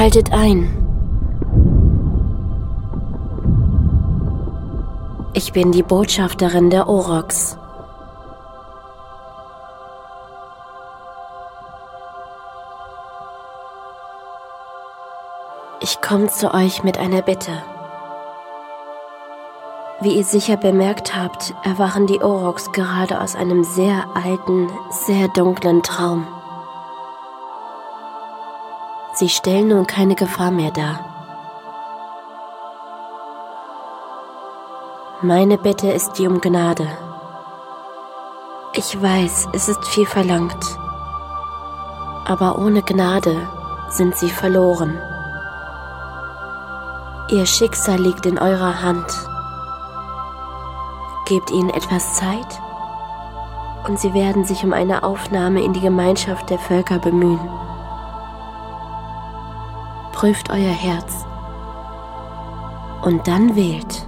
Haltet ein. Ich bin die Botschafterin der Aurochs. Ich komme zu euch mit einer Bitte. Wie ihr sicher bemerkt habt, erwachen die Aurochs gerade aus einem sehr alten, sehr dunklen Traum. Sie stellen nun keine Gefahr mehr dar. Meine Bitte ist die um Gnade. Ich weiß, es ist viel verlangt, aber ohne Gnade sind sie verloren. Ihr Schicksal liegt in eurer Hand. Gebt ihnen etwas Zeit und sie werden sich um eine Aufnahme in die Gemeinschaft der Völker bemühen. Prüft euer Herz und dann wählt.